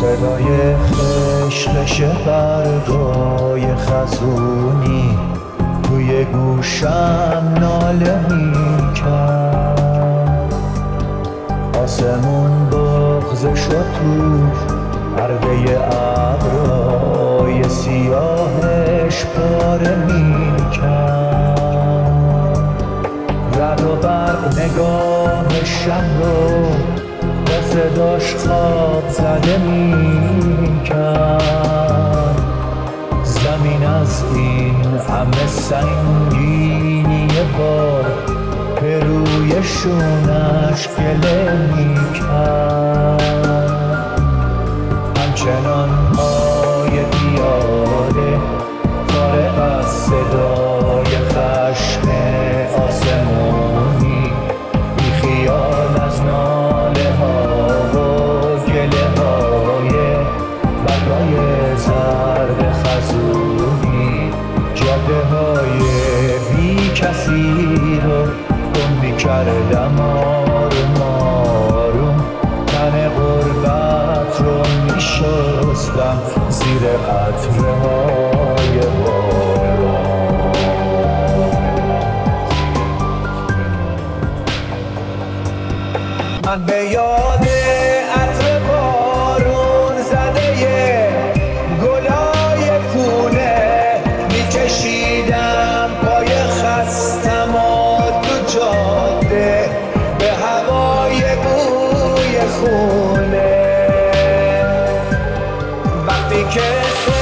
صدای خشخش برگای خزونی توی گوشم ناله میکرد. آسمون بغض شد توش پرده ابرای سیاهش پاره میکرد. رعد و برق نگاه شب رو با صداش خواب زده میکرد. زمین از این همه سنگینی بار به روی شونش گله میکرد. همچنان پای پیاده فارغ از صدای خشم آسمونی، بی خیال از ناله ها و گله های برگای زرد خزونی، جاده های بی کسی رو گم میکردم آروم آروم. تن غربت رو میشستم زیر قطره های باران. من به یاد عطر بارون زده گلای پونه میکشیدم پای خستم و تو جاده به هوای بوی خونه. وقتی که